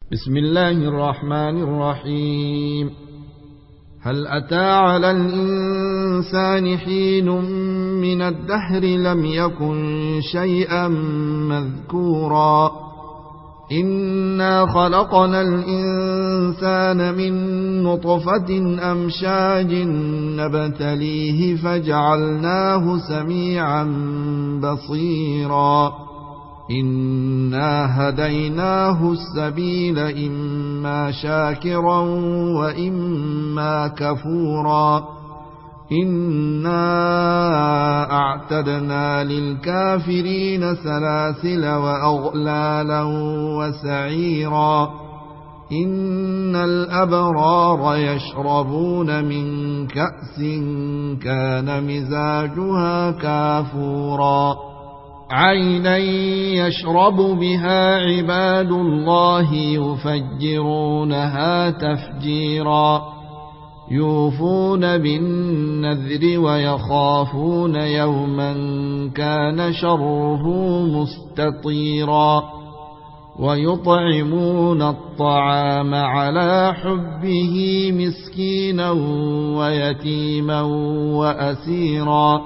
بسم الله الرحمن الرحيم. هل أتى على الإنسان حين من الدهر لم يكن شيئا مذكورا إنا خلقنا الإنسان من نطفة أمشاج نبتليه فجعلناه سميعا بصيرا إنا هديناه السبيل إما شاكرا وإما كفورا إنا أعتدنا للكافرين سلاسل وأغلالا وسعيرا إن الأبرار يشربون من كأس كان مزاجها كافورا عينا يشرب بها عباد الله يفجرونها تفجيرا يوفون بالنذر ويخافون يوما كان شره مستطيرا ويطعمون الطعام على حبه مسكينا ويتيما وأسيرا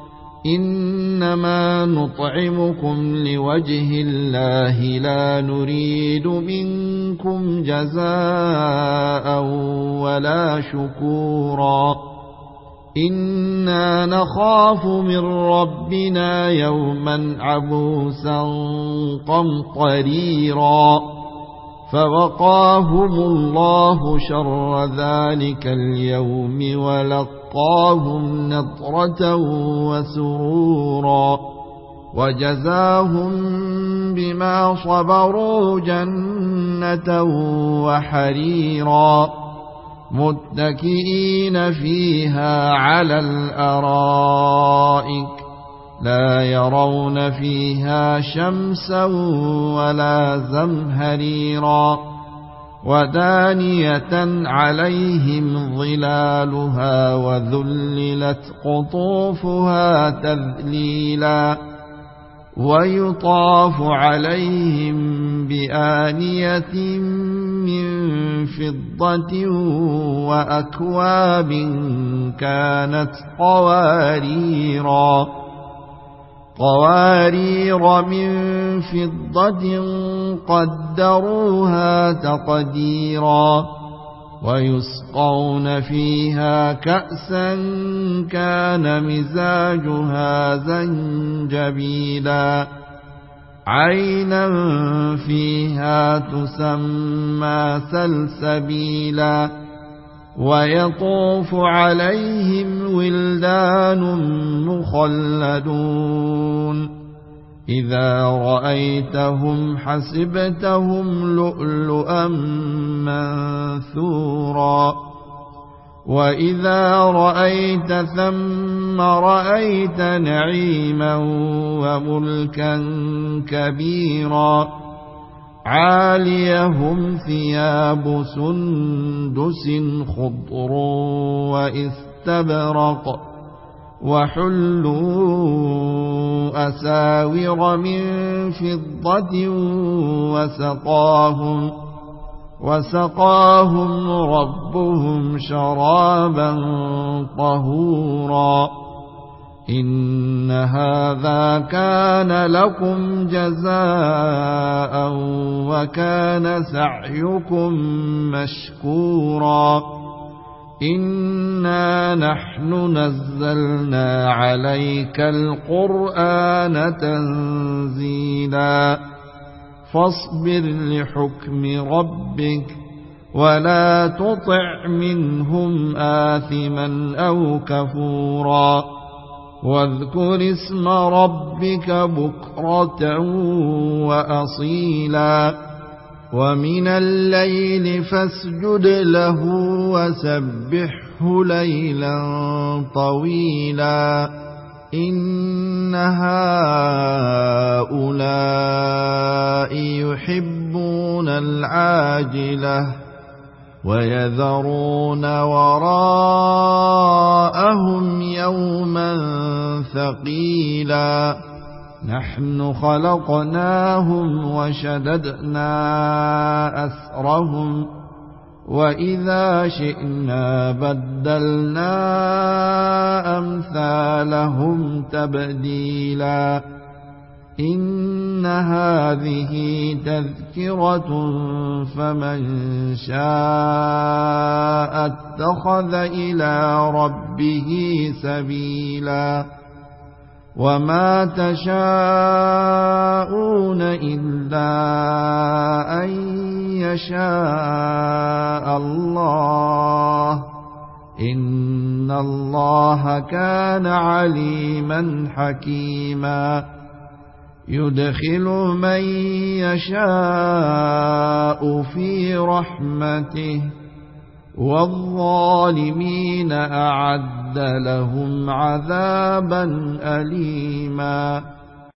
إنما نطعمكم لوجه الله لا نريد منكم جزاء ولا شكورا إنا نخاف من ربنا يوما عبوسا قمطريرا فوقاهم الله شر ذلك اليوم ولقاهم نضرة وسرورا وجزاهم بما صبروا جنة وحريرا متكئين فيها على الأرائك لا يرون فيها شمسا ولا زمهريرا ودانية عليهم ظلالها وذللت قطوفها تذليلا ويطاف عليهم بآنية من فضة وأكواب كانت قوارير من فضة قدروها تقديرا ويسقون فيها كأسا كان مزاجها زنجبيلا عينا فيها تسمى سلسبيلا ويطوف عليهم ولدان مخلدون إذا رأيتهم حسبتهم لؤلؤا منثورا وإذا رأيت ثم رأيت نعيما وملكا كبيرا عاليهم ثياب سندس خضر واستبرق وحلوا أساور من فضة وسقاهم ربهم شرابا طهورا إن هذا كان لكم جزاء وكان سعيكم مشكورا إنا نحن نزلنا عليك القرآن تنزيلا فاصبر لحكم ربك ولا تطع منهم آثما أو كفورا واذكر اسم ربك بكرة وأصيلا ومن الليل فاسجد له وسبحه ليلا طويلا إن هؤلاء يحبون العاجلة ويذرون وراءهم يوما ثقيلا نحن خلقناهم وشددنا أسرهم وإذا شئنا بدلنا أمثالهم تبديلا إن هذه تذكرة فمن شاء اتخذ إلى ربه سبيلا وما تشاءون إلا أن يشاء الله إن الله كان عليما حكيما يدخل من يشاء في رحمته والظالمين أعد لهم عذابا أليما